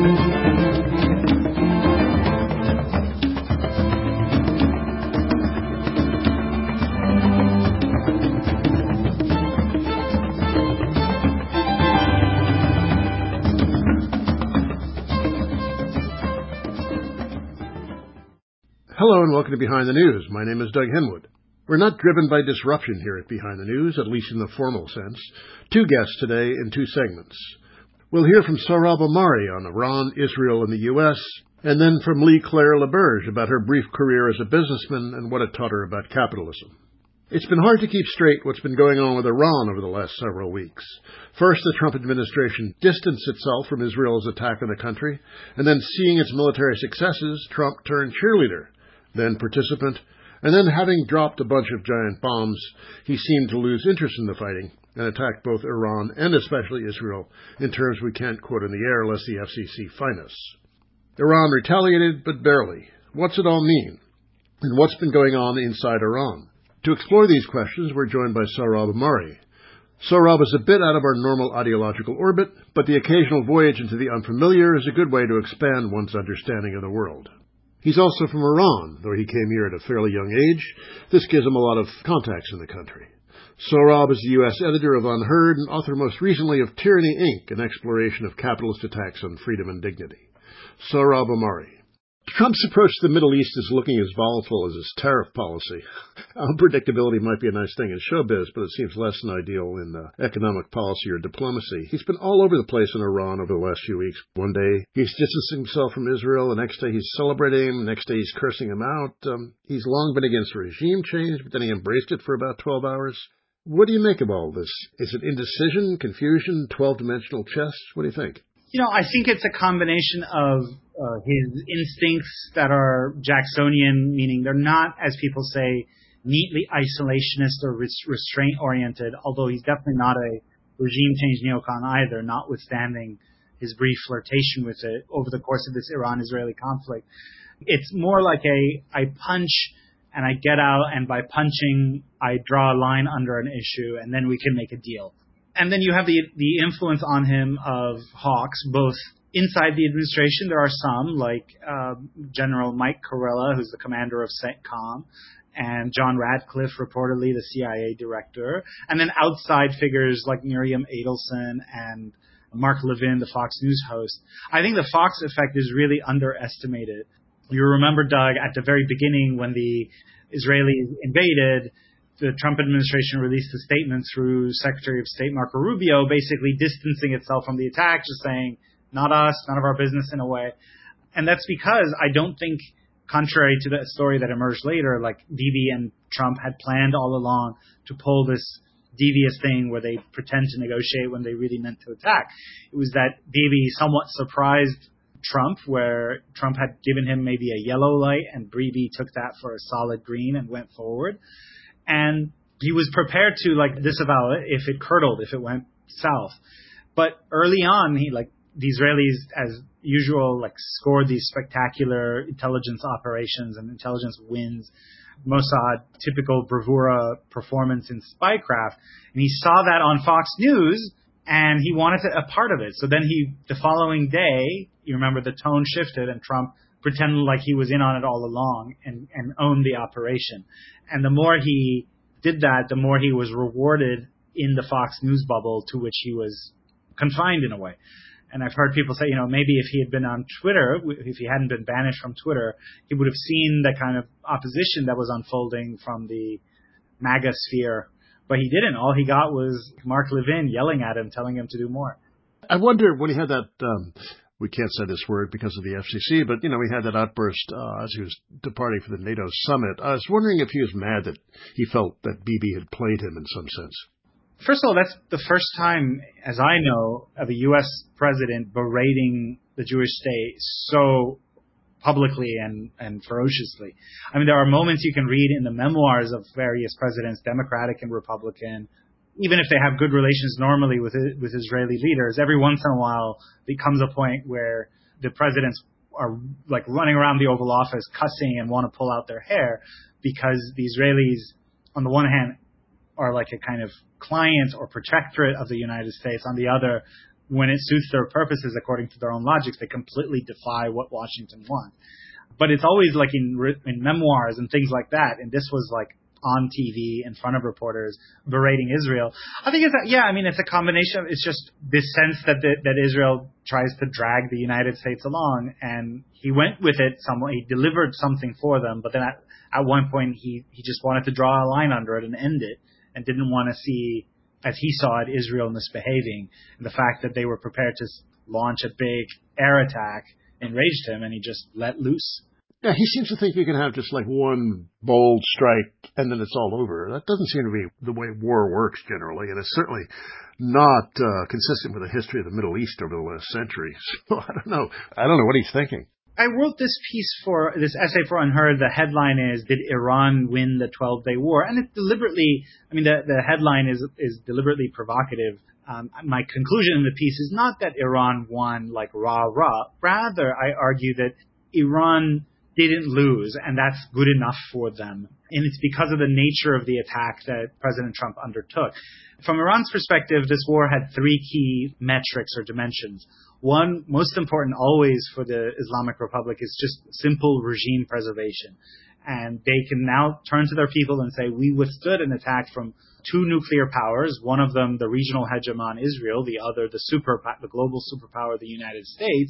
Hello and welcome to Behind the News. My name is Doug Henwood. We're not driven by disruption here at Behind the News, at least in the formal sense. Two guests today in two segments. We'll hear from Sohrab Ahmari on Iran, Israel, and the U.S., and then from Lee Claire LaBerge about her brief career as a businessman and what it taught her about capitalism. It's been hard to keep straight what's been going on with Iran over the last several weeks. First, the Trump administration distanced itself from Israel's attack on the country, and then seeing its military successes, Trump turned cheerleader, then participant, and then having dropped a bunch of giant bombs, he seemed to lose interest in the fighting and attacked both Iran and especially Israel in terms we can't quote in the air lest the FCC fine us. Iran retaliated, but barely. What's it all mean? And what's been going on inside Iran? To explore these questions, we're joined by Sohrab Ahmari. Sohrab is a bit out of our normal ideological orbit, but the occasional voyage into the unfamiliar is a good way to expand one's understanding of the world. He's also from Iran, though he came here at a fairly young age. This gives him a lot of contacts in the country. Sohrab is the U.S. editor of Unheard and author most recently of Tyranny, Inc., an exploration of capitalist attacks on freedom and dignity. Sohrab Ahmari. Trump's approach to the Middle East is looking as volatile as his tariff policy. Unpredictability might be a nice thing in showbiz, but it seems less than ideal in economic policy or diplomacy. He's been all over the place in Iran over the last few weeks. One day he's distancing himself from Israel, the next day he's celebrating him, the next day he's cursing him out. He's long been against regime change, but then he embraced it for about 12 hours. What do you make of all this? Is it indecision, confusion, 12-dimensional chess? What do you think? I think it's a combination of his instincts that are Jacksonian, meaning they're not, as people say, neatly isolationist or restraint-oriented, although he's definitely not a regime change neocon either, notwithstanding his brief flirtation with it over the course of this Iran-Israeli conflict. It's more like I punch and I get out, and by punching, I draw a line under an issue, and then we can make a deal. And then you have the influence on him of hawks, both inside the administration. There are some, like General Mike Kurilla, who's the commander of CENTCOM, and John Radcliffe, reportedly the CIA director. And then outside figures like Miriam Adelson and Mark Levin, the Fox News host. I think the Fox effect is really underestimated. You remember, Doug, at the very beginning when the Israelis invaded, the Trump administration released a statement through Secretary of State Marco Rubio, basically distancing itself from the attack, just saying, not us, none of our business in a way. And that's because I don't think, contrary to the story that emerged later, like Bibi and Trump had planned all along to pull this devious thing where they pretend to negotiate when they really meant to attack. It was that Bibi somewhat surprised Trump, where Trump had given him maybe a yellow light, and Bibi took that for a solid green and went forward. And he was prepared to disavow it if it curdled, if it went south. But early on, the Israelis, as usual, scored these spectacular intelligence operations and intelligence wins. Mossad, typical bravura performance in spycraft. And he saw that on Fox News, and he wanted a part of it. So then the following day, you remember the tone shifted, and Trump pretended like he was in on it all along and owned the operation. And the more he did that, the more he was rewarded in the Fox News bubble to which he was confined in a way. And I've heard people say, maybe if he had been on Twitter, if he hadn't been banished from Twitter, he would have seen the kind of opposition that was unfolding from the MAGA sphere. But he didn't. All he got was Mark Levin yelling at him, telling him to do more. I wonder when he had that... we can't say this word because of the FCC, but, he had that outburst as he was departing for the NATO summit. I was wondering if he was mad that he felt that Bibi had played him in some sense. First of all, that's the first time, as I know, of a U.S. president berating the Jewish state so publicly and ferociously. I mean, there are moments you can read in the memoirs of various presidents, Democratic and Republican, even if they have good relations normally with Israeli leaders. Every once in a while, there comes a point where the presidents are running around the Oval Office cussing and want to pull out their hair because the Israelis, on the one hand, are like a kind of client or protectorate of the United States. On the other, when it suits their purposes according to their own logics, they completely defy what Washington wants. But it's always like in memoirs and things like that. And this was like on TV in front of reporters berating Israel. I think it's a combination. It's just this sense that Israel tries to drag the United States along, and he went with it somewhat. He delivered something for them, but then at one point he just wanted to draw a line under it and end it, and didn't want to see, as he saw it, Israel misbehaving. And the fact that they were prepared to launch a big air attack enraged him, and he just let loose. Yeah, he seems to think you can have just like one bold strike and then it's all over. That doesn't seem to be the way war works generally, and it's certainly not consistent with the history of the Middle East over the last century. So I don't know what he's thinking. I wrote this essay for Unheard. The headline is, "Did Iran win the 12-day war?" And it's deliberately, the headline is deliberately provocative. My conclusion in the piece is not that Iran won like rah-rah. Rather, I argue that Iran didn't lose, and that's good enough for them. And it's because of the nature of the attack that President Trump undertook. From Iran's perspective, this war had three key metrics or dimensions. One, most important always for the Islamic Republic, is just simple regime preservation. And they can now turn to their people and say, we withstood an attack from two nuclear powers, one of them the regional hegemon Israel, the other the global superpower, the United States.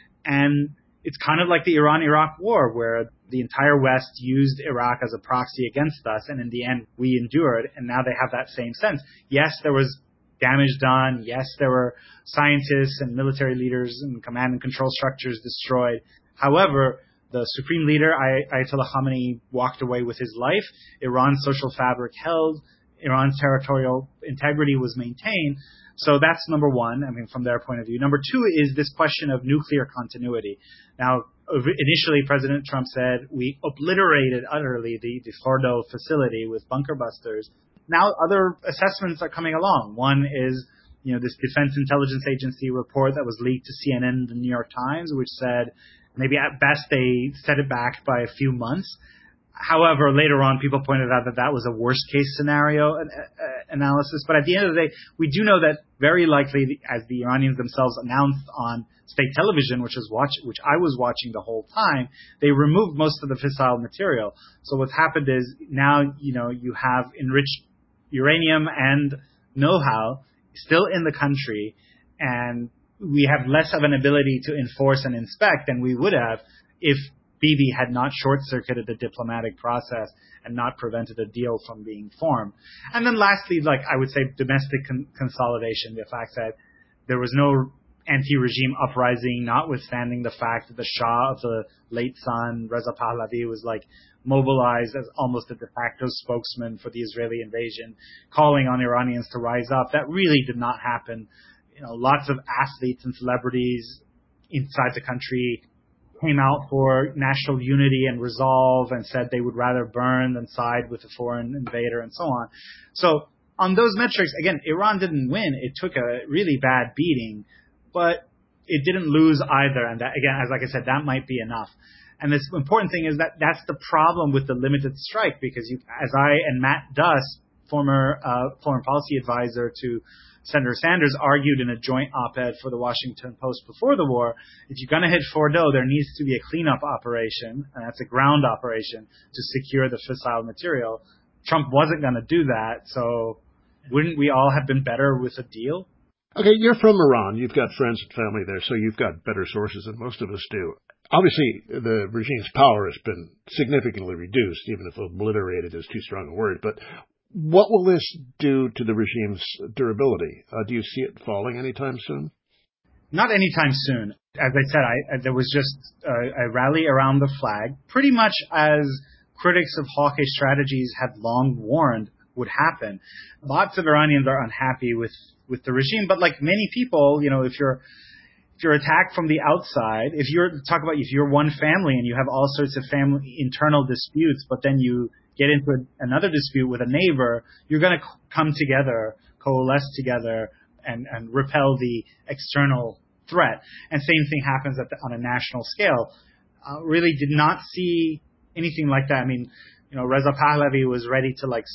And it's kind of like the Iran-Iraq war, where the entire West used Iraq as a proxy against us, and in the end, we endured, and now they have that same sense. Yes, there was damage done. Yes, there were scientists and military leaders and command and control structures destroyed. However, the supreme leader, Ayatollah Khamenei, walked away with his life. Iran's social fabric held. Iran's territorial integrity was maintained. So that's number one, from their point of view. Number two is this question of nuclear continuity. Now, initially, President Trump said we obliterated utterly the Fordo facility with bunker busters. Now, other assessments are coming along. One is, this Defense Intelligence Agency report that was leaked to CNN and the New York Times, which said maybe at best they set it back by a few months. However, later on, people pointed out that was a worst-case scenario analysis. But at the end of the day, we do know that very likely, as the Iranians themselves announced on state television, which I was watching the whole time, they removed most of the fissile material. So what's happened is now, you have enriched uranium and know-how still in the country, and we have less of an ability to enforce and inspect than we would have if Bibi had not short-circuited the diplomatic process and not prevented a deal from being formed. And then lastly, I would say domestic consolidation, the fact that there was no anti-regime uprising, notwithstanding the fact that the Shah of the late son, Reza Pahlavi, was mobilized as almost a de facto spokesman for the Israeli invasion, calling on Iranians to rise up. That really did not happen. Lots of athletes and celebrities inside the country came out for national unity and resolve and said they would rather burn than side with a foreign invader and so on. So on those metrics, again, Iran didn't win. It took a really bad beating, but it didn't lose either. And that, again, like I said, that might be enough. And this important thing is that that's the problem with the limited strike, because as I and Matt Duss, former foreign policy advisor to Senator Sanders, argued in a joint op-ed for the Washington Post before the war, if you're going to hit Fordo, there needs to be a cleanup operation, and that's a ground operation, to secure the fissile material. Trump wasn't going to do that, so wouldn't we all have been better with a deal? Okay, you're from Iran. You've got friends and family there, so you've got better sources than most of us do. Obviously, the regime's power has been significantly reduced, even if obliterated is too strong a word, but what will this do to the regime's durability? Do you see it falling anytime soon? Not anytime soon. As I said, there was just a rally around the flag, pretty much as critics of hawkish strategies had long warned would happen. Lots of Iranians are unhappy with the regime, but like many people, if you're attacked from the outside, if you're one family and you have all sorts of family internal disputes, but then you get into another dispute with a neighbor, you're going to come together, coalesce together, and repel the external threat. And same thing happens on a national scale. Really did not see anything like that. Reza Pahlavi was ready to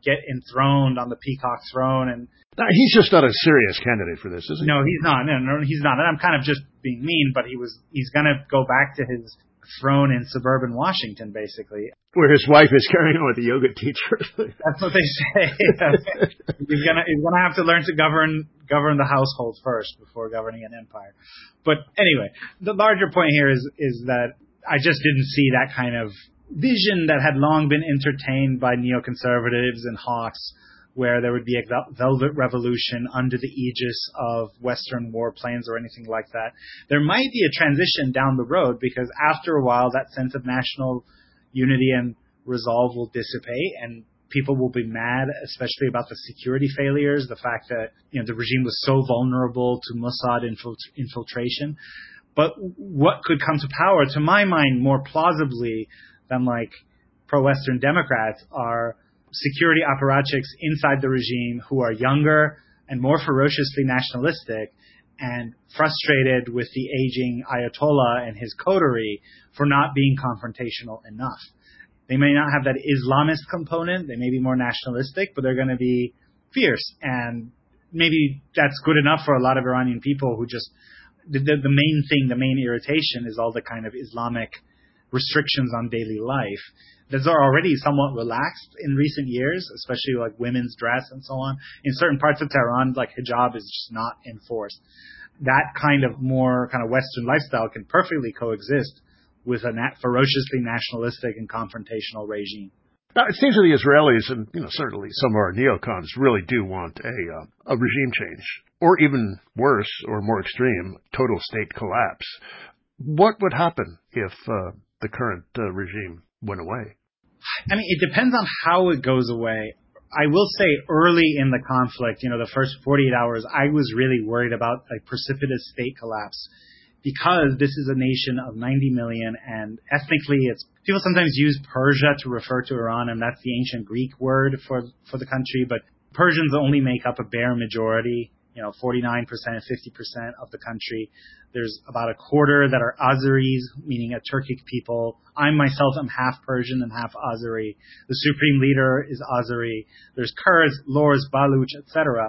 get enthroned on the peacock throne. And he's just not a serious candidate for this, is he? No, he's not. No, he's not. And I'm kind of just being mean, but he's going to go back to his throne in suburban Washington, basically, where his wife is carrying on with the yoga teacher. That's what they say. He's gonna have to learn to govern the household first before governing an empire. But anyway, the larger point here is that I just didn't see that kind of vision that had long been entertained by neoconservatives and hawks, where there would be a velvet revolution under the aegis of Western warplanes or anything like that. There might be a transition down the road, because after a while that sense of national unity and resolve will dissipate, and people will be mad, especially about the security failures, the fact that the regime was so vulnerable to Mossad infiltration. But what could come to power, to my mind, more plausibly than like pro-Western Democrats, are security apparatchiks inside the regime who are younger and more ferociously nationalistic and frustrated with the aging Ayatollah and his coterie for not being confrontational enough. They may not have that Islamist component, they may be more nationalistic, but they're going to be fierce. And maybe that's good enough for a lot of Iranian people who just, the main thing, the main irritation is all the kind of Islamic restrictions on daily life. Those are already somewhat relaxed in recent years, especially like women's dress and so on. In certain parts of Tehran, like hijab is just not enforced. That kind of more kind of Western lifestyle can perfectly coexist with a ferociously nationalistic and confrontational regime. Now, it seems that the Israelis and certainly some of our neocons really do want a regime change, or even worse or more extreme, total state collapse. What would happen if the current regime went away? I mean, it depends on how it goes away. I will say early in the conflict, the first 48 hours, I was really worried about a precipitous state collapse, because this is a nation of 90 million, and ethnically people sometimes use Persia to refer to Iran, and that's the ancient Greek word for the country, but Persians only make up a bare majority, 49%, 50% of the country. There's about a quarter that are Azeris, meaning a Turkic people. I myself am half Persian and half Azeri. The supreme leader is Azeri. There's Kurds, Lors, Baluch, etc.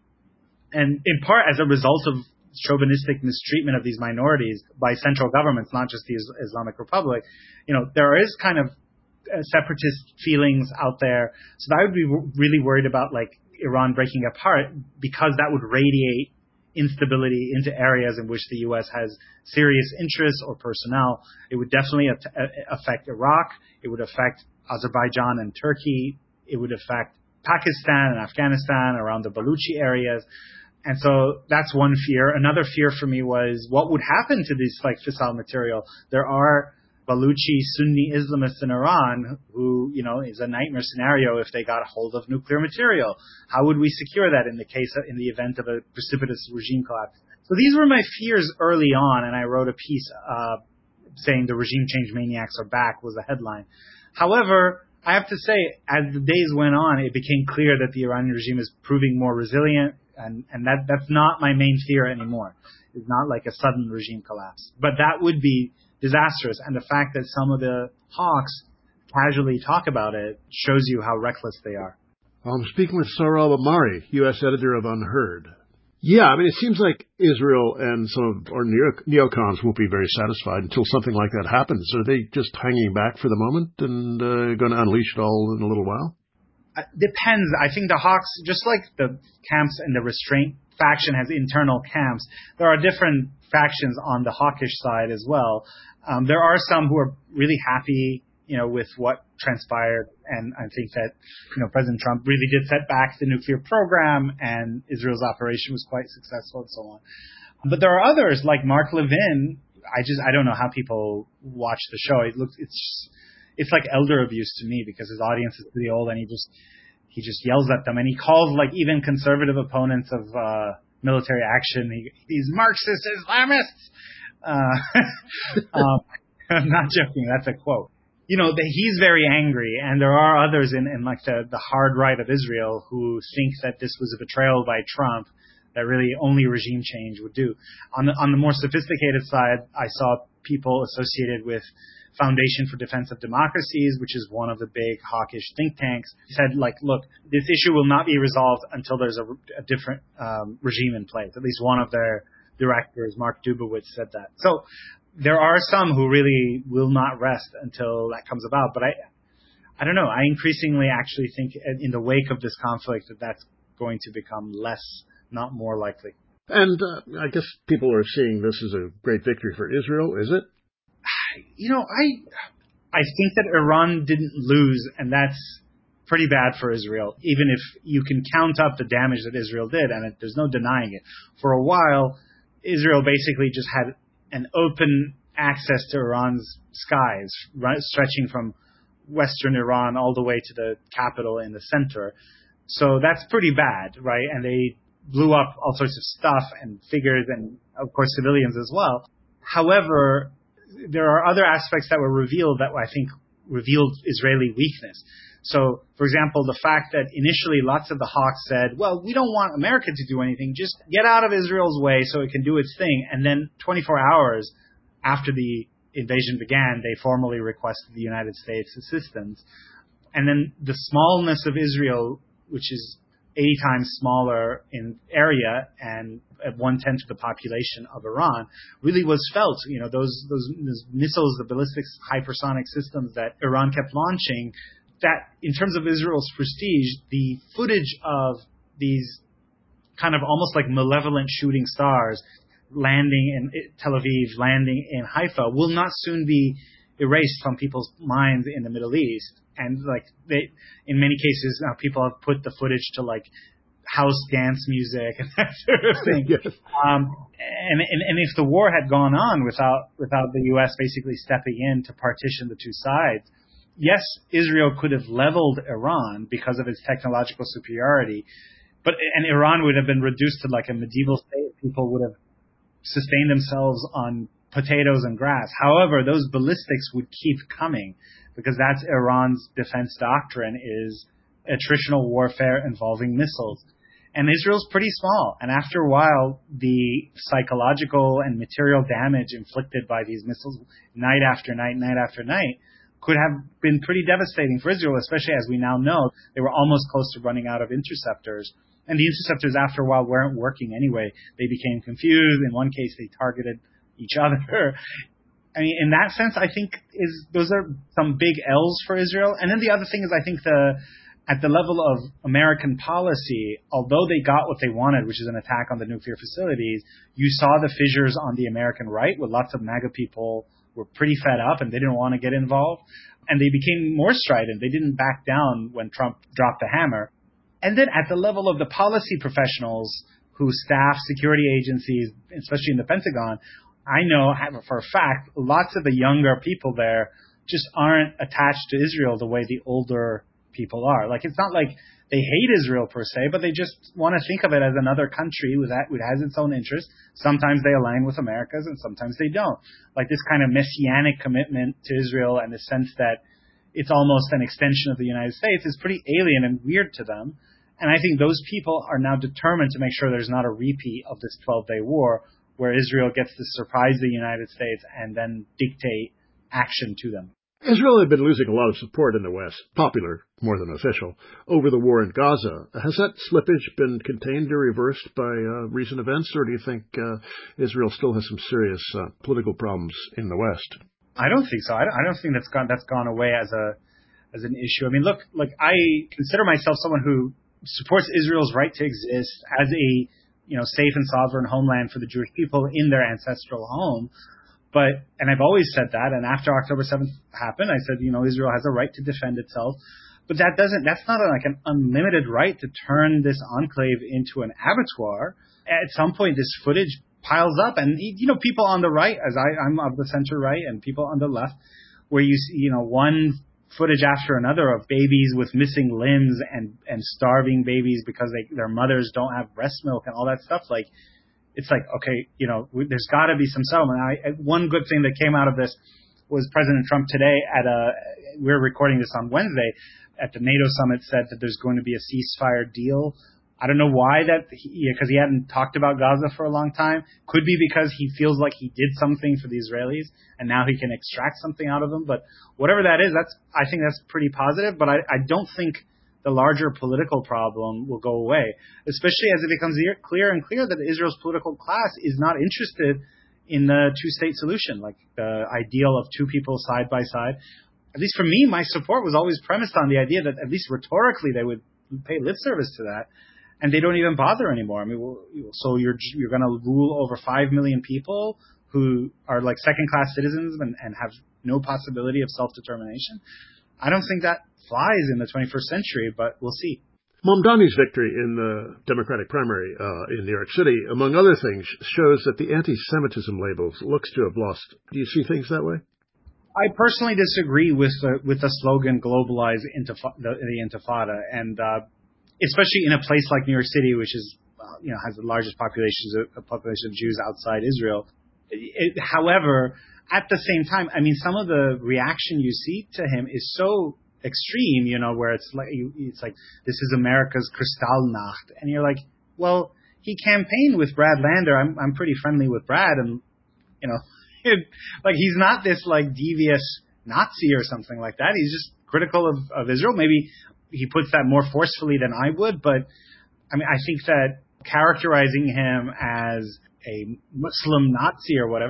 And in part as a result of chauvinistic mistreatment of these minorities by central governments, not just the Islamic Republic, there is kind of separatist feelings out there. So I would be really worried about like Iran breaking apart, because that would radiate instability into areas in which the U.S. has serious interests or personnel. It would definitely affect Iraq. It would affect Azerbaijan and Turkey. It would affect Pakistan and Afghanistan around the Baluchi areas. And so that's one fear. Another fear for me was what would happen to this like fissile material. There are Baluchi Sunni Islamists in Iran who, is a nightmare scenario if they got hold of nuclear material. How would we secure that in the event of a precipitous regime collapse? So these were my fears early on, and I wrote a piece saying the regime change maniacs are back was the headline. However, I have to say, as the days went on, it became clear that the Iranian regime is proving more resilient, and that's not my main fear anymore. It's not like a sudden regime collapse. But that would be disastrous, and the fact that some of the hawks casually talk about it shows you how reckless they are. I'm speaking with Sohrab Ahmari, U.S. editor of Unheard. Yeah, I mean, it seems like Israel and some of our neocons won't be very satisfied until something like that happens. Are they just hanging back for the moment and going to unleash it all in a little while? Depends. I think the hawks, just like the camps and the restraint faction has internal camps, there are different factions on the hawkish side as well. There are some who are really happy, with what transpired, and I think that, President Trump really did set back the nuclear program, and Israel's operation was quite successful and so on. But there are others like Mark Levin. I don't know how people watch the show. It's like elder abuse to me, because his audience is pretty old, and he just yells at them, and he calls like even conservative opponents of military action these Marxist Islamists. I'm not joking. That's a quote. He's very angry, and there are others in like the hard right of Israel who think that this was a betrayal by Trump that really only regime change would do. On the more sophisticated side, I saw people associated with Foundation for Defense of Democracies, which is one of the big hawkish think tanks, said, like, look, this issue will not be resolved until there's a different regime in place. At least one of their directors, Mark Dubowitz, said that. So there are some who really will not rest until that comes about. But I don't know. I increasingly actually think in the wake of this conflict that that's going to become less, not more likely. And I guess people are seeing this as a great victory for Israel, is it? You know, I think that Iran didn't lose, and that's pretty bad for Israel, even if you can count up the damage that Israel did, and there's no denying it. For a while, Israel basically just had an open access to Iran's skies, right, stretching from western Iran all the way to the capital in the center. So that's pretty bad, right? And they blew up all sorts of stuff and figures and, of course, civilians as well. However, there are other aspects that were revealed that I think revealed Israeli weakness. So, for example, the fact that initially lots of the hawks said, well, we don't want America to do anything, just get out of Israel's way so it can do its thing. And then 24 hours after the invasion began, they formally requested the United States assistance. And then the smallness of Israel, which is 80 times smaller in area and at 1/10 of the population of Iran, really was felt. You know, those missiles, the ballistic hypersonic systems that Iran kept launching, that in terms of Israel's prestige, the footage of these kind of almost like malevolent shooting stars landing in Tel Aviv, landing in Haifa, will not soon be erased from people's minds in the Middle East. And like in many cases now, people have put the footage to like house dance music and that sort of thing. Yes. And if the war had gone on without the U.S. basically stepping in to partition the two sides, yes, Israel could have leveled Iran because of its technological superiority, and Iran would have been reduced to like a medieval state. People would have sustained themselves on potatoes and grass. However, those ballistics would keep coming because that's Iran's defense doctrine, is attritional warfare involving missiles. And Israel's pretty small. And after a while, the psychological and material damage inflicted by these missiles night after night, night after night, could have been pretty devastating for Israel, especially as we now know they were almost close to running out of interceptors. And the interceptors, after a while, weren't working anyway. They became confused. In one case, they targeted each other. I mean, in that sense, I think those are some big L's for Israel. And then the other thing is, I think at the level of American policy, although they got what they wanted, which is an attack on the nuclear facilities, you saw the fissures on the American right, where lots of MAGA people were pretty fed up and they didn't want to get involved. And they became more strident. They didn't back down when Trump dropped the hammer. And then at the level of the policy professionals who staff security agencies, especially in the Pentagon, I know for a fact lots of the younger people there just aren't attached to Israel the way the older people are. Like, it's not like they hate Israel per se, but they just want to think of it as another country that has its own interests. Sometimes they align with America's and sometimes they don't. Like this kind of messianic commitment to Israel and the sense that it's almost an extension of the United States is pretty alien and weird to them. And I think those people are now determined to make sure there's not a repeat of this 12-day war where Israel gets to surprise the United States and then dictate action to them. Israel had been losing a lot of support in the West, popular more than official, over the war in Gaza. Has that slippage been contained or reversed by recent events, or do you think Israel still has some serious political problems in the West? I don't think so. I don't think that's gone away as an issue. I mean, look, I consider myself someone who supports Israel's right to exist as a safe and sovereign homeland for the Jewish people in their ancestral home. And I've always said that. And after October 7th happened, I said, Israel has a right to defend itself. But that's not like an unlimited right to turn this enclave into an abattoir. At some point, this footage piles up, and people on the right, as I'm of the center right, and people on the left, where you see one footage after another of babies with missing limbs and starving babies because their mothers don't have breast milk and all that stuff. Like, it's like, okay, there's got to be some settlement. One good thing that came out of this was President Trump today we're recording this on Wednesday, at the NATO summit said that there's going to be a ceasefire deal I don't know why because he hadn't talked about Gaza for a long time. Could be because he feels like he did something for the Israelis and now he can extract something out of them. But whatever that is, I think that's pretty positive. But I don't think the larger political problem will go away, especially as it becomes clearer and clearer that Israel's political class is not interested in the two-state solution, like the ideal of two people side by side. At least for me, my support was always premised on the idea that at least rhetorically they would pay lip service to that. And they don't even bother anymore. I mean, so you're going to rule over 5 million people who are like second-class citizens and have no possibility of self-determination? I don't think that flies in the 21st century, but we'll see. Mamdani's victory in the Democratic primary in New York City, among other things, shows that the anti-Semitism label looks to have lost. Do you see things that way? I personally disagree with the slogan "globalize the Intifada," and especially in a place like New York City, which is has the largest population of Jews outside Israel. However, at the same time, I mean, some of the reaction you see to him is so extreme, where it's like this is America's Kristallnacht, and you're like, well, he campaigned with Brad Lander. I'm pretty friendly with Brad, and like he's not this like devious Nazi or something like that. He's just critical of Israel. Maybe he puts that more forcefully than I would, but I mean, I think that characterizing him as a Muslim Nazi or whatever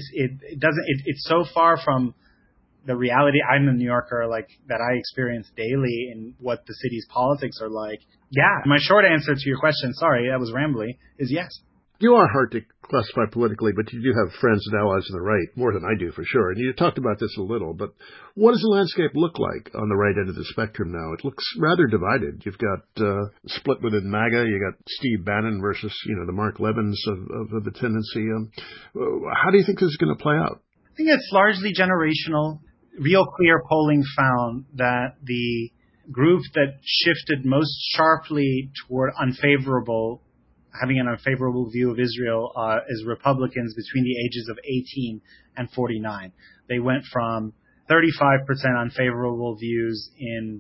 it's so far from the reality. I'm a New Yorker, like that I experience daily in what the city's politics are like. Yeah, my short answer to your question, sorry, that was rambly, is yes. You are hard to classify politically, but you do have friends and allies on the right, more than I do for sure. And you talked about this a little, but what does the landscape look like on the right end of the spectrum now? It looks rather divided. You've got split within MAGA. You got Steve Bannon versus, the Mark Levins of the tendency. How do you think this is going to play out? I think it's largely generational. Real Clear polling found that the group that shifted most sharply toward having an unfavorable view of Israel is Republicans between the ages of 18 and 49. They went from 35% unfavorable views in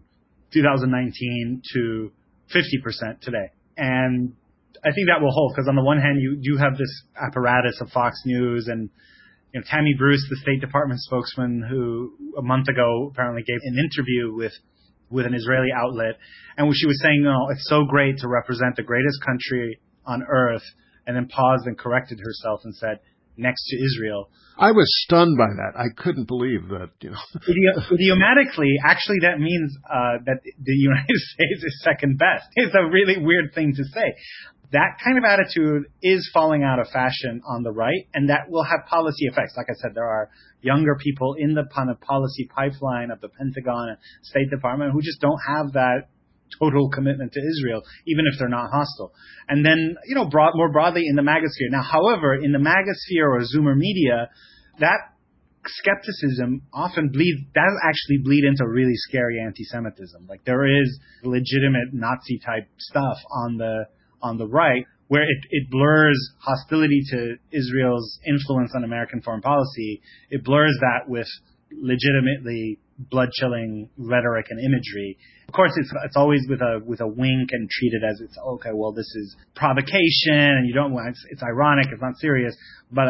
2019 to 50% today. And I think that will hold because on the one hand, you do have this apparatus of Fox News and Tammy Bruce, the State Department spokesman, who a month ago apparently gave an interview with an Israeli outlet, and she was saying, it's so great to represent the greatest country on earth, and then paused and corrected herself and said, next to Israel. I was stunned by that. I couldn't believe that. Idiomatically, actually, that means that the United States is second best. It's a really weird thing to say. That kind of attitude is falling out of fashion on the right, and that will have policy effects. Like I said, there are younger people in the kind of policy pipeline of the Pentagon and State Department who just don't have that total commitment to Israel, even if they're not hostile. And then, more broadly in the MAGA sphere. Now, however, in the MAGA sphere or Zoomer media, that skepticism does actually bleed into really scary anti-Semitism. Like there is legitimate Nazi type stuff on the right where it blurs hostility to Israel's influence on American foreign policy. It blurs that with legitimately blood-chilling rhetoric and imagery. Of course, it's always with a wink and treated as it's okay. Well, this is provocation, and you don't. It's ironic. It's not serious. But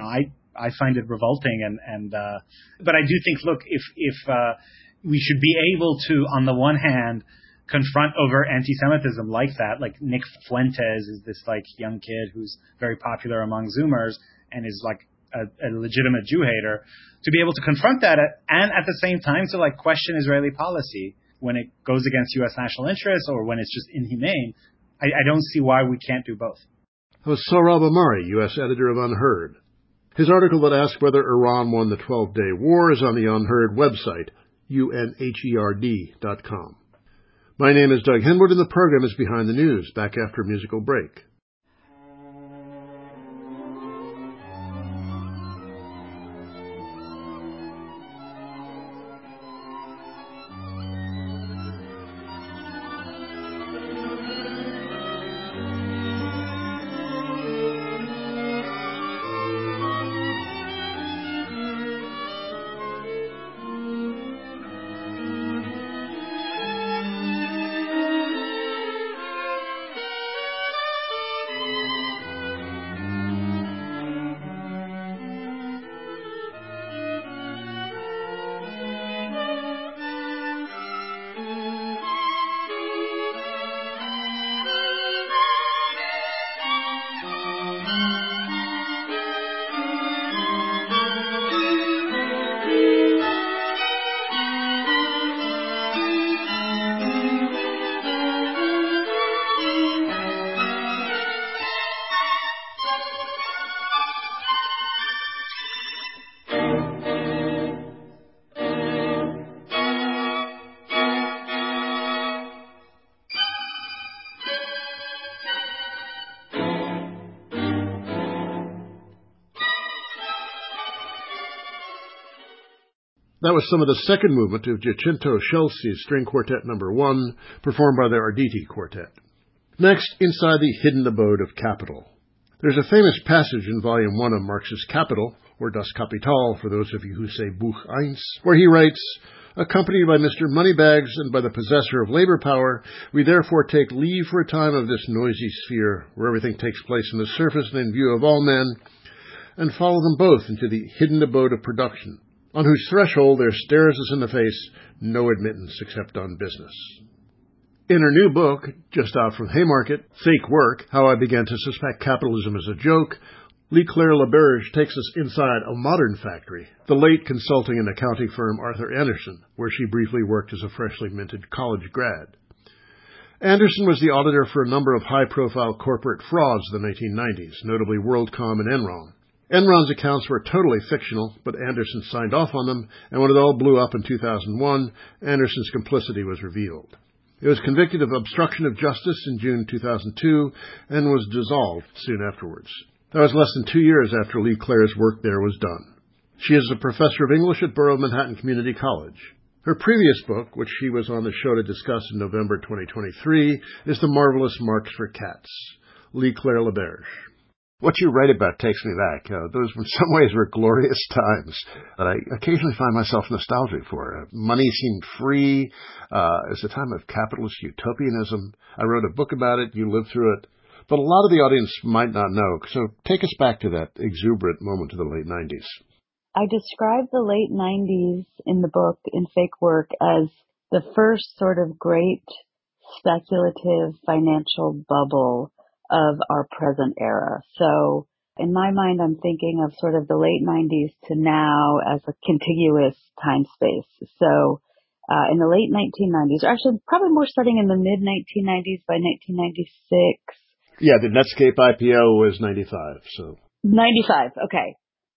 I find it revolting, but I do think, look, if we should be able to, on the one hand, confront overt anti-Semitism like that, like Nick Fuentes is this like young kid who's very popular among Zoomers and is like a legitimate Jew hater, to be able to confront that and at the same time to like question Israeli policy when it goes against U.S. national interests or when it's just inhumane. I don't see why we can't do both. That was Sohrab Ahmari, U.S. editor of Unheard. His article that asked whether Iran won the 12-day war is on the Unheard website, unherd.com. My name is Doug Henwood, and the program is Behind the News, back after a musical break. That was some of the second movement of Giacinto Scelsi's String Quartet No. 1, performed by the Arditi Quartet. Next, inside the hidden abode of capital. There's a famous passage in Volume 1 of Marx's Capital, or Das Kapital for those of you who say Buch 1, where he writes, "Accompanied by Mr. Moneybags and by the possessor of labor power, we therefore take leave for a time of this noisy sphere, where everything takes place on the surface and in view of all men, and follow them both into the hidden abode of production, on whose threshold there stares us in the face no admittance except on business." In her new book, just out from Haymarket, Fake Work, How I Began to Suspect Capitalism as a Joke, Leclaire Laberge takes us inside a modern factory, the late consulting and accounting firm Arthur Andersen, where she briefly worked as a freshly minted college grad. Andersen was the auditor for a number of high-profile corporate frauds of the 1990s, notably WorldCom and Enron. Enron's accounts were totally fictional, but Andersen signed off on them, and when it all blew up in 2001, Andersen's complicity was revealed. It was convicted of obstruction of justice in June 2002 and was dissolved soon afterwards. That was less than 2 years after Leclaire's work there was done. She is a professor of English at Borough of Manhattan Community College. Her previous book, which she was on the show to discuss in November 2023, is The Marvelous Marks for Cats, Leclaire Laberge. What you write about takes me back. Those, in some ways, were glorious times that I occasionally find myself nostalgic for. Money seemed free. It was a time of capitalist utopianism. I wrote a book about it. You lived through it. But a lot of the audience might not know. So take us back to that exuberant moment of the late 90s. I describe the late 90s in the book, in Fake Work, as the first sort of great speculative financial bubble of our present era. So in my mind, I'm thinking of sort of the late 90s to now as a contiguous time space. So in the late 1990s, or actually probably more starting in the mid 1990s, by 1996. Yeah, the Netscape IPO was 95. So 95, okay.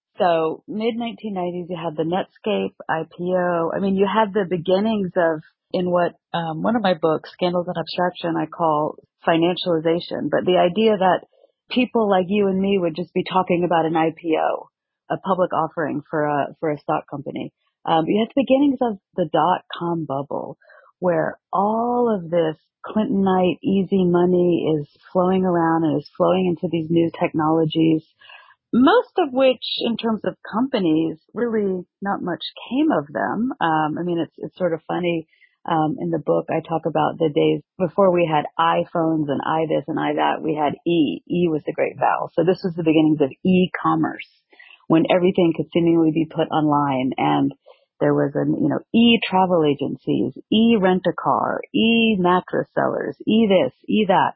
So mid-1990s, you had the Netscape IPO. I mean, you had the beginnings of, in what one of my books, Scandals and Abstraction, I call financialization. But the idea that people like you and me would just be talking about an IPO, a public offering for a stock company. You had the beginnings of the dot-com bubble, where all of this Clintonite easy money is flowing around and is flowing into these new technologies. Most of which, in terms of companies, really not much came of them. I mean, it's sort of funny. In the book, I talk about the days before we had iPhones and this and that. We had E. E was the great vowel. So this was the beginnings of e-commerce, when everything could seemingly be put online, and there was e-travel agencies, e-rent-a-car, e-mattress sellers, e-this, e-that,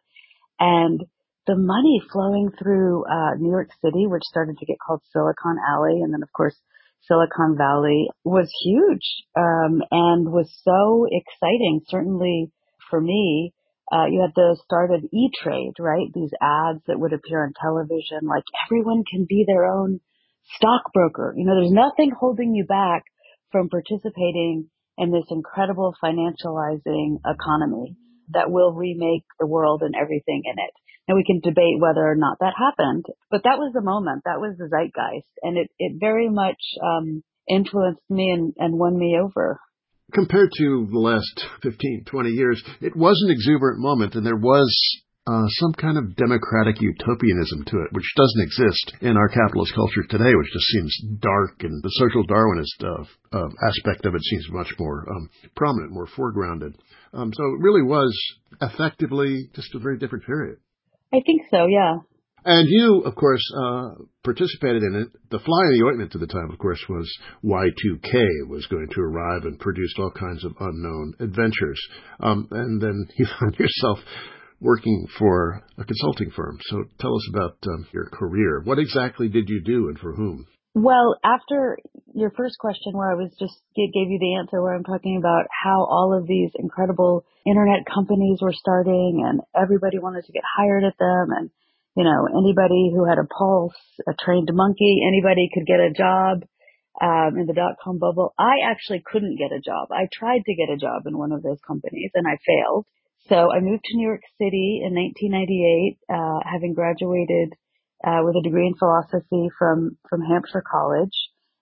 and the money flowing through New York City, which started to get called Silicon Alley, and then, of course, Silicon Valley, was huge and was so exciting. Certainly for me, you had the start of E-Trade, right? These ads that would appear on television, like everyone can be their own stockbroker. There's nothing holding you back from participating in this incredible financializing economy that will remake the world and everything in it. And we can debate whether or not that happened, but that was the moment, that was the zeitgeist, and it very much influenced me and won me over. Compared to the last 15, 20 years, it was an exuberant moment, and there was some kind of democratic utopianism to it, which doesn't exist in our capitalist culture today, which just seems dark, and the social Darwinist aspect of it seems much more prominent, more foregrounded. So it really was effectively just a very different period. I think so, yeah. And you, of course, participated in it. The fly in the ointment at the time, of course, was Y2K was going to arrive and produced all kinds of unknown adventures. And then you found yourself working for a consulting firm. So tell us about your career. What exactly did you do and for whom? Well, after your first question, where I was just gave you the answer, where I'm talking about how all of these incredible internet companies were starting and everybody wanted to get hired at them, and anybody who had a pulse, a trained monkey, anybody could get a job in the dot-com bubble. I actually couldn't get a job. I tried to get a job in one of those companies and I failed. So I moved to New York City in 1998, having graduated with a degree in philosophy from Hampshire College.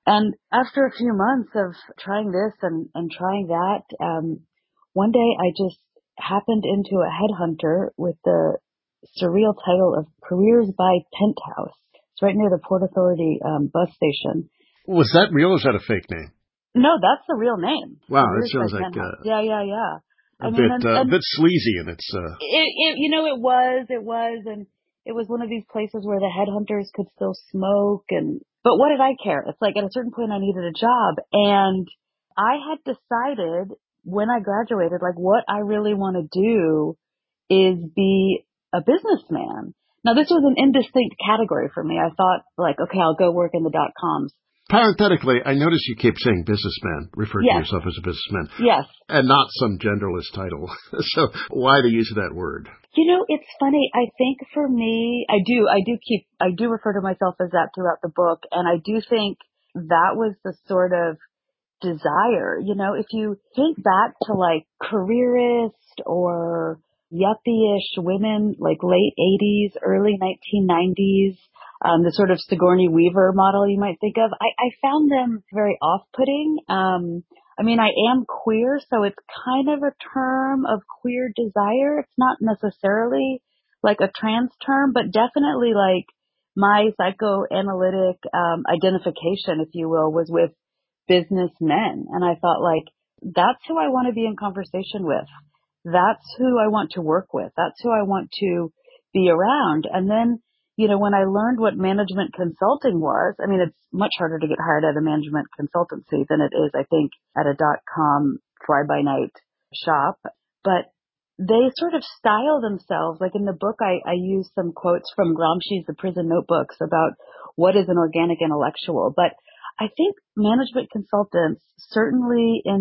And after a few months of trying this and trying that, one day I just happened into a headhunter with the surreal title of Careers by Penthouse. It's right near the Port Authority bus station. Was that real or is that a fake name? No, that's the real name. Wow, Careers that sounds by like Penthouse. Yeah. a bit sleazy in its. It was, and it was one of these places where the headhunters could still smoke, but what did I care? It's like at a certain point I needed a job, and I had decided when I graduated, like what I really want to do is be a businessman. Now this was an indistinct category for me. I thought like, okay, I'll go work in the .coms. Parenthetically, I notice you keep saying businessman, refer to Yes. yourself as a businessman. Yes. And not some genderless title. So why the use of that word? It's funny. I think for me, I do refer to myself as that throughout the book. And I do think that was the sort of desire, if you think back to like careerist or yuppie-ish women, like late 80s, early 1990s, the sort of Sigourney Weaver model you might think of, I found them very off-putting. I am queer, so it's kind of a term of queer desire. It's not necessarily like a trans term, but definitely like my psychoanalytic identification, if you will, was with businessmen. And I thought like, that's who I want to be in conversation with. That's who I want to work with. That's who I want to be around. And then, when I learned what management consulting was, it's much harder to get hired at a management consultancy than it is, I think, at a .com fly-by-night shop. But they sort of style themselves. Like in the book, I use some quotes from Gramsci's The Prison Notebooks about what is an organic intellectual. But I think management consultants, certainly in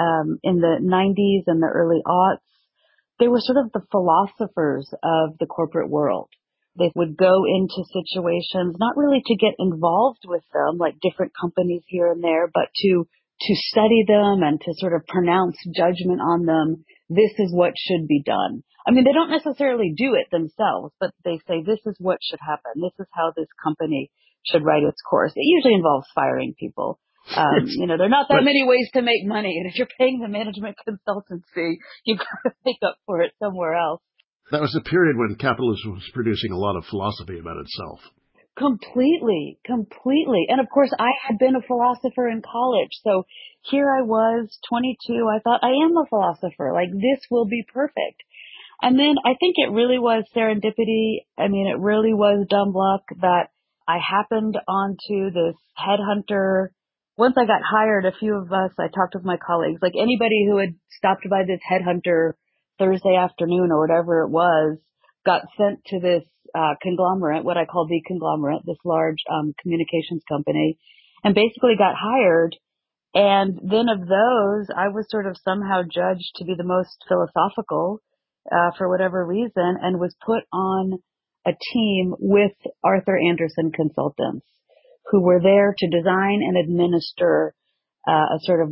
the 90s and the early aughts, they were sort of the philosophers of the corporate world. They would go into situations, not really to get involved with them, like different companies here and there, but to study them and to sort of pronounce judgment on them. This is what should be done. They don't necessarily do it themselves, but they say this is what should happen. This is how this company should write its course. It usually involves firing people. There are not that many ways to make money. And if you're paying the management consultancy, you've got to make up for it somewhere else. That was the period when capitalism was producing a lot of philosophy about itself. Completely. And of course, I had been a philosopher in college. So here I was, 22. I thought, I am a philosopher. Like, this will be perfect. And then I think it really was serendipity. It really was dumb luck that I happened onto this headhunter. Once I got hired, a few of us, I talked with my colleagues, like anybody who had stopped by this headhunter Thursday afternoon or whatever it was, got sent to this conglomerate, what I call the conglomerate, this large communications company, and basically got hired. And then of those, I was sort of somehow judged to be the most philosophical for whatever reason, and was put on a team with Arthur Andersen consultants who were there to design and administer a sort of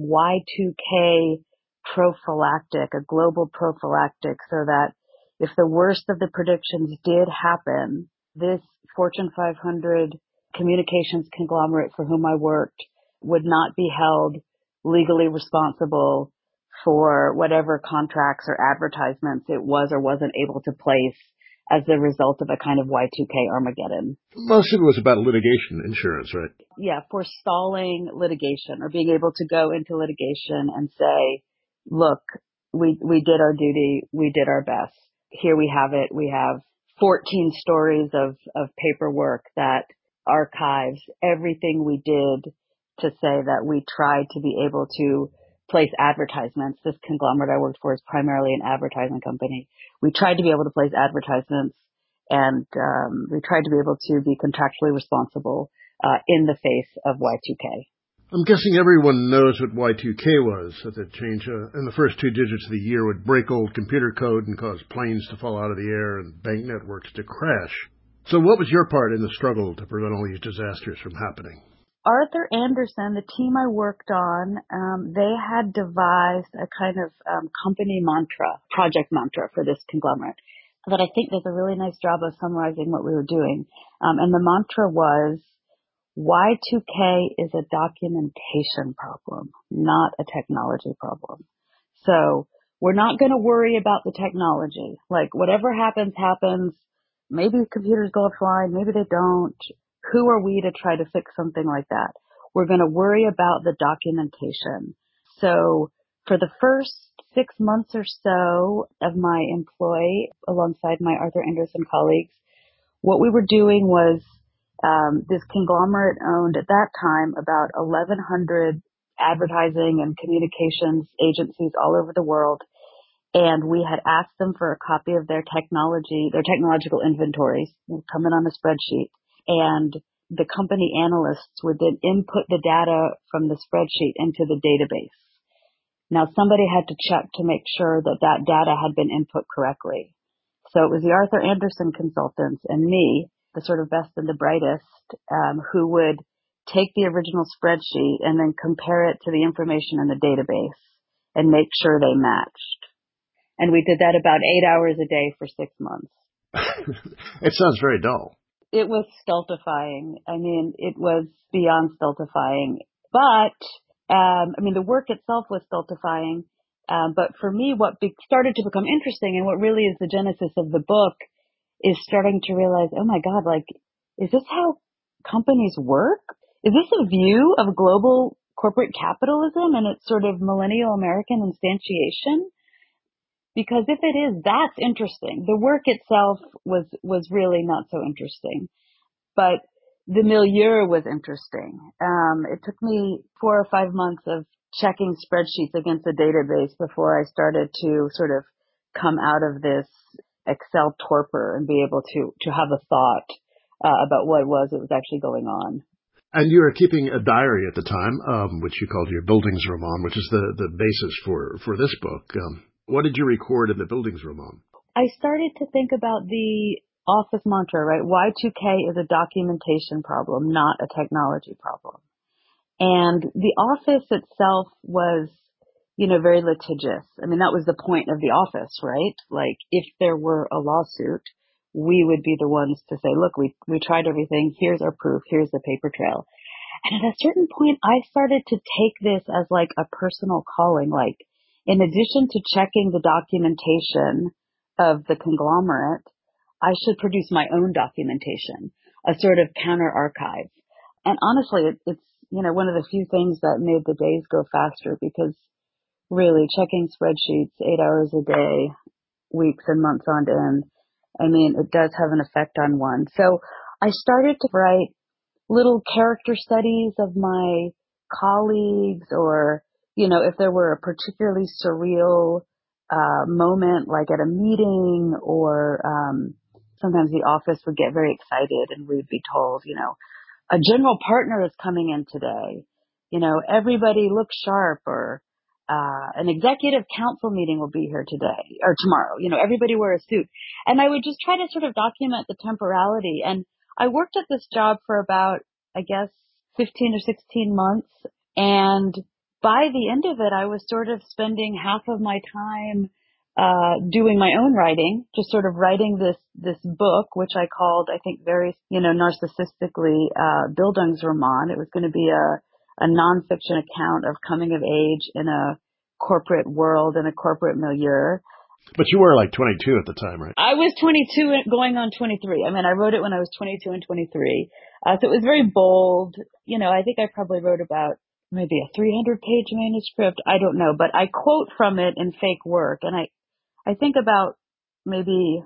Y2K prophylactic, a global prophylactic, so that if the worst of the predictions did happen, this Fortune 500 communications conglomerate for whom I worked would not be held legally responsible for whatever contracts or advertisements it was or wasn't able to place as the result of a kind of Y2K Armageddon. Most of it was about litigation insurance, right? Yeah, forestalling litigation or being able to go into litigation and say, look, we did our duty, we did our best. Here we have it. We have 14 stories of paperwork that archives everything we did to say that we tried to be able to place advertisements. This conglomerate I worked for is primarily an advertising company. We tried to be able to place advertisements, and we tried to be able to be contractually responsible in the face of Y2K. I'm guessing everyone knows what Y2K was, that the change in the first two digits of the year would break old computer code and cause planes to fall out of the air and bank networks to crash. So what was your part in the struggle to prevent all these disasters from happening? Arthur Andersen, the team I worked on, they had devised a kind of company mantra, project mantra for this conglomerate that I think does a really nice job of summarizing what we were doing. And the mantra was, Y2K is a documentation problem, not a technology problem. So we're not going to worry about the technology. Like whatever happens, happens. Maybe computers go offline, maybe they don't. Who are we to try to fix something like that? We're going to worry about the documentation. So for the first 6 months or so of my employ alongside my Arthur Andersen colleagues, what we were doing was this conglomerate owned at that time about 1,100 advertising and communications agencies all over the world. And we had asked them for a copy of their technological inventories, come in on a spreadsheet. And the company analysts would then input the data from the spreadsheet into the database. Now somebody had to check to make sure that that data had been input correctly. So it was the Arthur Andersen consultants and me, the sort of best and the brightest, who would take the original spreadsheet and then compare it to the information in the database and make sure they matched. And we did that about 8 hours a day for 6 months. It sounds very dull. It was stultifying. I mean, it was beyond stultifying. But, the work itself was stultifying. But for me, what started to become interesting and what really is the genesis of the book is starting to realize, oh my God, like, is this how companies work? Is this a view of global corporate capitalism and its sort of millennial American instantiation? Because if it is, that's interesting. The work itself was really not so interesting, but the milieu was interesting. It took me 4 or 5 months of checking spreadsheets against a database before I started to sort of come out of this Excel torpor and be able to have a thought about what it was that was actually going on. And you were keeping a diary at the time, which you called your Bildungsroman, which is the basis for this book. What did you record in the Bildungsroman? I started to think about the office mantra, right? Y2K is a documentation problem, not a technology problem. And the office itself was, very litigious. I mean, that was the point of the office, right? Like, if there were a lawsuit, we would be the ones to say, look, we tried everything. Here's our proof. Here's the paper trail. And at a certain point, I started to take this as like a personal calling. Like, in addition to checking the documentation of the conglomerate, I should produce my own documentation, a sort of counter archive. And honestly, it's, one of the few things that made the days go faster, because really checking spreadsheets 8 hours a day, weeks and months on end, it does have an effect on one. So I started to write little character studies of my colleagues, or, if there were a particularly surreal moment, like at a meeting, or sometimes the office would get very excited and we'd be told, a general partner is coming in today. Everybody look sharp, or an executive council meeting will be here today or tomorrow. Everybody wear a suit. And I would just try to sort of document the temporality. And I worked at this job for about, I guess, 15 or 16 months. And by the end of it, I was sort of spending half of my time doing my own writing, just sort of writing this book, which I called, I think, very, narcissistically, Bildungsroman. It was going to be a nonfiction account of coming of age in a corporate world, in a corporate milieu. But you were like 22 at the time, right? I was 22 going on 23. I wrote it when I was 22 and 23. So it was very bold. I think I probably wrote about maybe a 300-page manuscript. I don't know, but I quote from it in Fake Work, and I think about maybe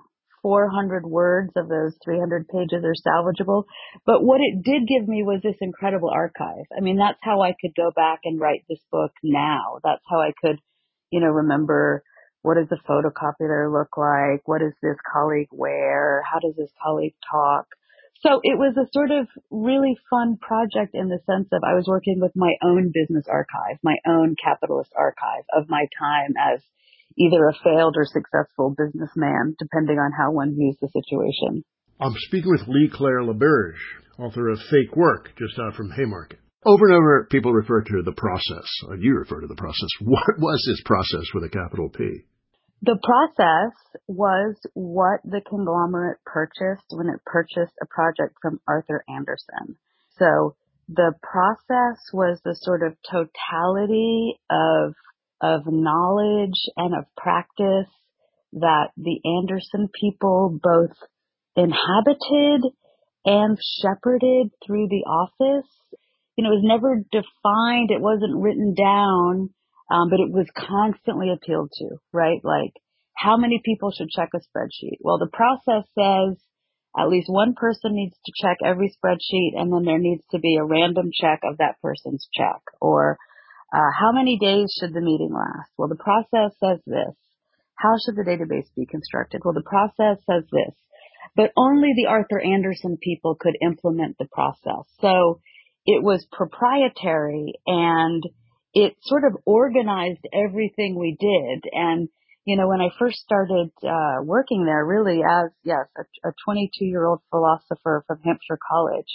400 words of those 300 pages are salvageable. But what it did give me was this incredible archive. That's how I could go back and write this book now. That's how I could, remember, what does the photocopier look like? What does this colleague wear? How does this colleague talk? So it was a sort of really fun project in the sense of I was working with my own business archive, my own capitalist archive of my time as either a failed or successful businessman, depending on how one views the situation. I'm speaking with Lee-Claire Laberge, author of Fake Work, just out from Haymarket. Over and over, people refer to the process. You refer to the process. What was this process with a capital P? The process was what the conglomerate purchased when it purchased a project from Arthur Andersen. So the process was the sort of totality of knowledge and of practice that the Anderson people both inhabited and shepherded through the office. It was never defined, it wasn't written down, but it was constantly appealed to, right? Like, how many people should check a spreadsheet? Well, the process says at least one person needs to check every spreadsheet, and then there needs to be a random check of that person's check. Or how many days should the meeting last? Well, the process says this. How should the database be constructed? Well, the process says this. But only the Arthur Anderson people could implement the process. So it was proprietary, and it sort of organized everything we did. And when I first started working there, really as, yes, a 22-year-old philosopher from Hampshire College,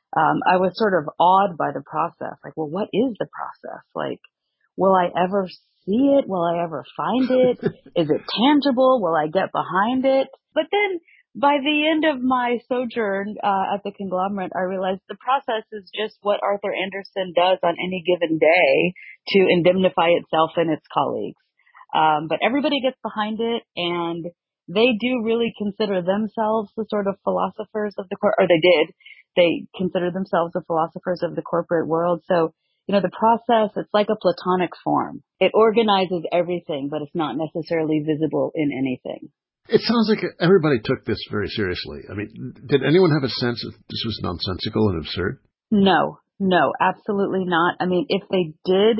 I was sort of awed by the process. Like, well, what is the process? Like, will I ever see it? Will I ever find it? Is it tangible? Will I get behind it? But then by the end of my sojourn at the conglomerate, I realized the process is just what Arthur Anderson does on any given day to indemnify itself and its colleagues. But everybody gets behind it, and they do really consider themselves the sort of philosophers of or they did. They consider themselves the philosophers of the corporate world. So, the process, it's like a Platonic form. It organizes everything, but it's not necessarily visible in anything. It sounds like everybody took this very seriously. I mean, did anyone have a sense that this was nonsensical and absurd? No, absolutely not. I mean, if they did,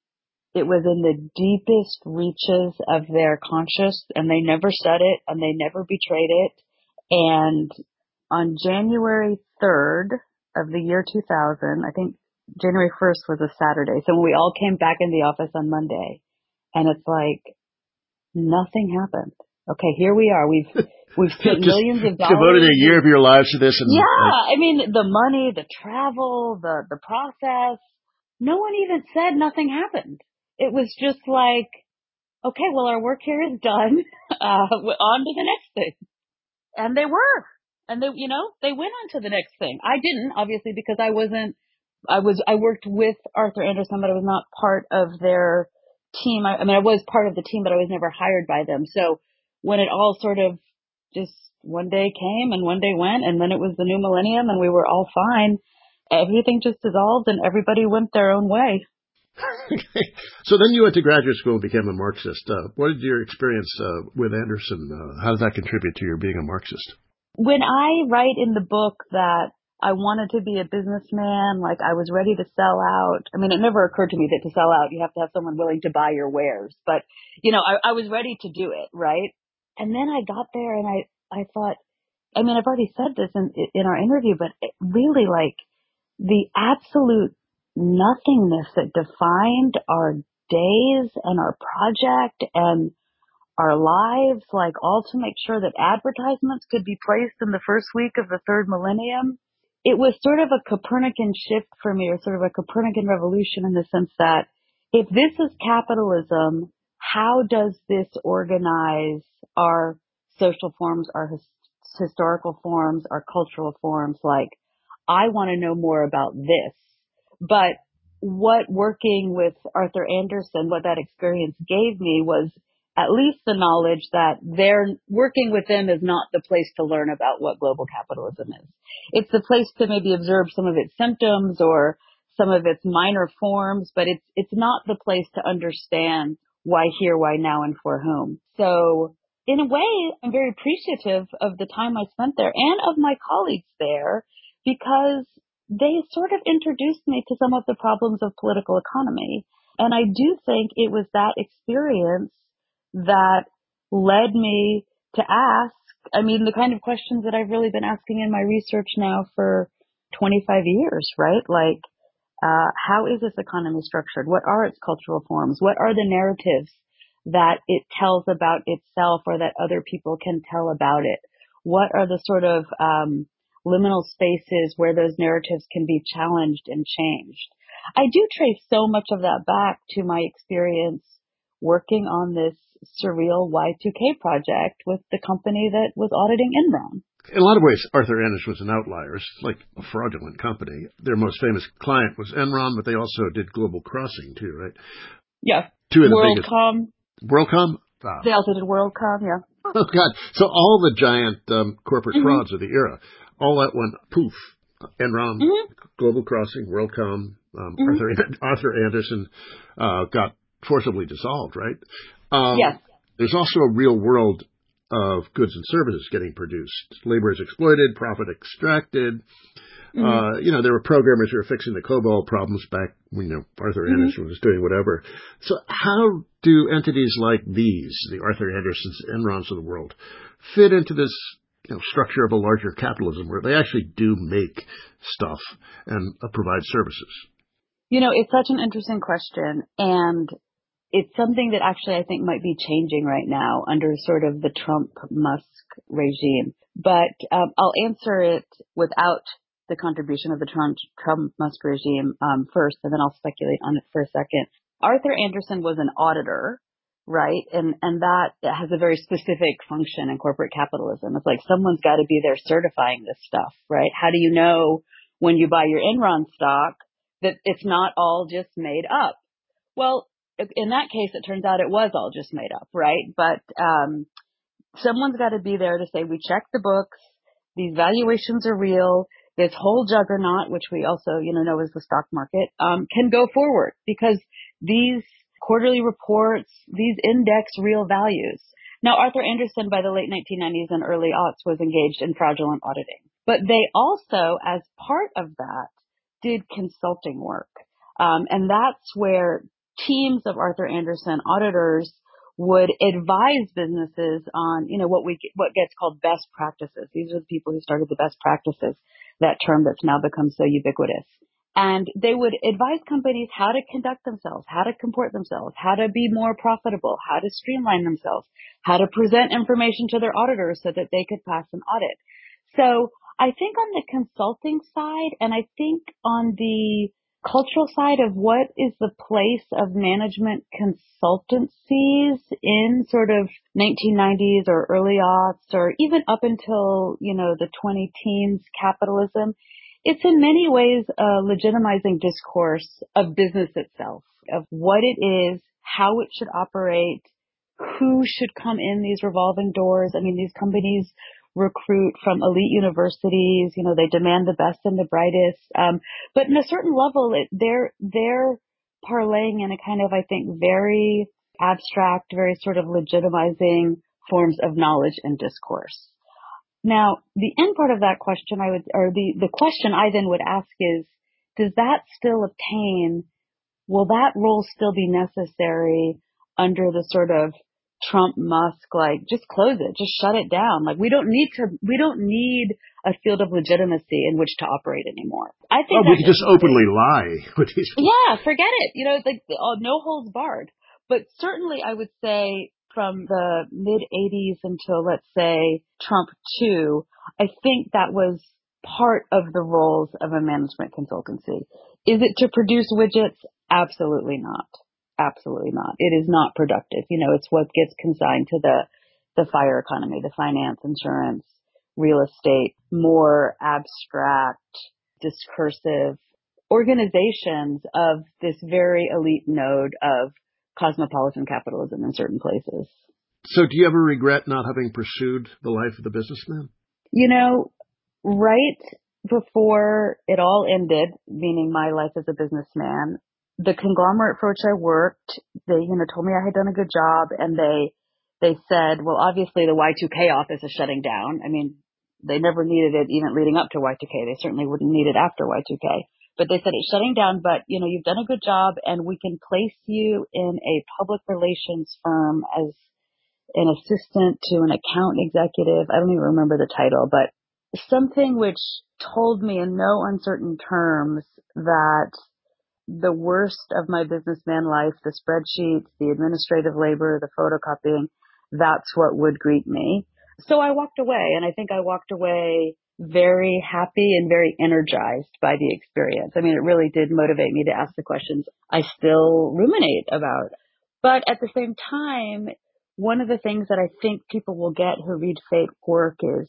it was in the deepest reaches of their conscience, and they never said it, and they never betrayed it. And on January 3rd of the year 2000, I think January 1st was a Saturday. So when we all came back in the office on Monday, and it's like, nothing happened. Okay, here we are. We've spent millions of dollars. Devoted a year of your lives to this. I mean, the money, the travel, the process. No one even said nothing happened. It was just like, okay, well, our work here is done. On to the next thing. And they were. And they went on to the next thing. I didn't, obviously, because I worked with Arthur Anderson, but I was not part of their team. I was part of the team, but I was never hired by them. So when it all sort of just one day came and one day went, and then it was the new millennium and we were all fine, everything just dissolved and everybody went their own way. Okay. So then you went to graduate school and became a Marxist. What did your experience with Anderson, how did that contribute to your being a Marxist? When I write in the book that I wanted to be a businessman, like I was ready to sell out. I mean, it never occurred to me that to sell out, you have to have someone willing to buy your wares. But, I was ready to do it, right? And then I got there and I thought, I mean, I've already said this in our interview, but it really, like, the absolute nothingness that defined our days and our project and our lives, like, all to make sure that advertisements could be placed in the first week of the third millennium. It was sort of a Copernican shift for me, or sort of a Copernican revolution, in the sense that if this is capitalism, how does this organize our social forms, our historical forms, our cultural forms? Like, I want to know more about this. But what working with Arthur Anderson, what that experience gave me was at least the knowledge that working with them is not the place to learn about what global capitalism is. It's the place to maybe observe some of its symptoms or some of its minor forms, but it's not the place to understand why here, why now, and for whom. So in a way, I'm very appreciative of the time I spent there and of my colleagues there, because they sort of introduced me to some of the problems of political economy. And I do think it was that experience that led me to ask, the kind of questions that I've really been asking in my research now for 25 years, right? Like, how is this economy structured? What are its cultural forms? What are the narratives that it tells about itself or that other people can tell about it? What are the sort of liminal spaces where those narratives can be challenged and changed? I do trace so much of that back to my experience working on this surreal Y2K project with the company that was auditing Enron. In a lot of ways, Arthur Andersen was an outlier. It's like a fraudulent company. Their most famous client was Enron, but they also did Global Crossing too, right? Yeah. Two of the WorldCom. biggest. WorldCom? Ah. They also did WorldCom, yeah. Oh, God. So all the giant corporate frauds of the era, all that went poof. Enron, Global Crossing, WorldCom, Arthur Andersen got forcibly dissolved, right? Yes. There's also a real world of goods and services getting produced. Labor is exploited, profit extracted. There were programmers who were fixing the COBOL problems back when Arthur Andersen was doing whatever. So how do entities like these, the Arthur Andersens, Enrons of the world, fit into this structure of a larger capitalism where they actually do make stuff and provide services? It's such an interesting question, and it's something that actually I think might be changing right now under sort of the Trump-Musk regime. But I'll answer it without the contribution of the Trump-Musk regime first, and then I'll speculate on it for a second. Arthur Andersen was an auditor, right? And that has a very specific function in corporate capitalism. It's like someone's got to be there certifying this stuff, right? How do you know when you buy your Enron stock that it's not all just made up? Well, in that case, it turns out it was all just made up, right? But someone's got to be there to say, we checked the books, these valuations are real, this whole juggernaut, which we also, know as the stock market, can go forward because these quarterly reports, these index real values. Now, Arthur Andersen, by the late 1990s and early aughts, was engaged in fraudulent auditing. But they also, as part of that, did consulting work. And that's where teams of Arthur Andersen auditors would advise businesses on, what gets called best practices. These are the people who started the best practices, that term that's now become so ubiquitous. And they would advise companies how to conduct themselves, how to comport themselves, how to be more profitable, how to streamline themselves, how to present information to their auditors so that they could pass an audit. So I think on the consulting side, and I think on the cultural side of what is the place of management consultancies in sort of 1990s or early aughts or even up until, the 20-teens capitalism, it's in many ways a legitimizing discourse of business itself, of what it is, how it should operate, who should come in these revolving doors. I mean, these companies recruit from elite universities, they demand the best and the brightest. But in a certain level, they're parlaying in a kind of, I think, very abstract, very sort of legitimizing forms of knowledge and discourse. Now, the end part of that question the question I then would ask is, does that still obtain? Will that role still be necessary under the sort of Trump-Musk, just close it, just shut it down. We don't need a field of legitimacy in which to operate anymore. I think we can just openly lie with these people. Yeah, forget it. No holds barred. But certainly I would say from the mid-'80s until, let's say, Trump 2, I think that was part of the roles of a management consultancy. Is it to produce widgets? Absolutely not. Absolutely not. It is not productive. It's what gets consigned to the fire economy, the finance, insurance, real estate, more abstract, discursive organizations of this very elite node of cosmopolitan capitalism in certain places. So do you ever regret not having pursued the life of the businessman? Right before it all ended, meaning my life as a businessman, the conglomerate for which I worked, they, told me I had done a good job, and they said, well, obviously the Y2K office is shutting down. I mean, they never needed it even leading up to Y2K. They certainly wouldn't need it after Y2K. But they said it's shutting down, but, you've done a good job, and we can place you in a public relations firm as an assistant to an account executive. I don't even remember the title, but something which told me in no uncertain terms that the worst of my businessman life, the spreadsheets, the administrative labor, the photocopying, that's what would greet me. So I walked away, and I think I walked away very happy and very energized by the experience. I mean, it really did motivate me to ask the questions I still ruminate about. But at the same time, one of the things that I think people will get who read Fate work is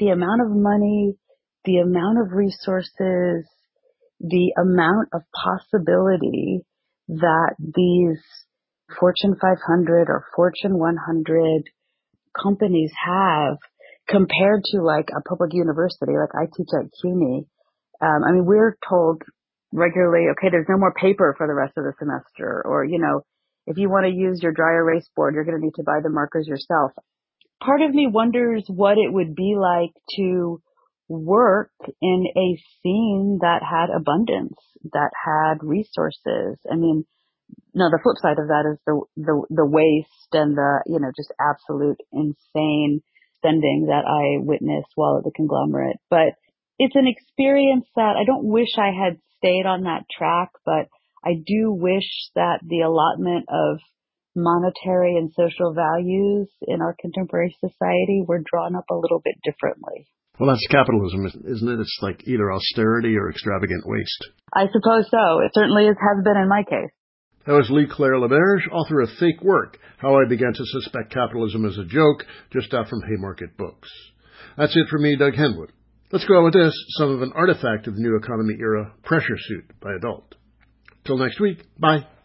the amount of money, the amount of resources, the amount of possibility that these Fortune 500 or Fortune 100 companies have compared to like a public university, like I teach at CUNY. I mean, we're told regularly, okay, there's no more paper for the rest of the semester, or, you know, if you want to use your dry erase board, you're going to need to buy the markers yourself. Part of me wonders what it would be like to work in a scene that had abundance, that had resources. I mean, no, the flip side of that is the waste and the, you know, just absolute insane spending that I witnessed while at the conglomerate. But it's an experience that I don't wish I had stayed on that track, but I do wish that the allotment of monetary and social values in our contemporary society were drawn up a little bit differently. Well, that's capitalism, isn't it? It's like either austerity or extravagant waste. I suppose so. It certainly has been in my case. That was Lee-Claire LaBerge, author of Fake Work, How I Began to Suspect Capitalism as a Joke, just out from Haymarket Books. That's it for me, Doug Henwood. Let's go out with this, some of an artifact of the new economy era, Pressure Suit by Adult. Till next week, bye.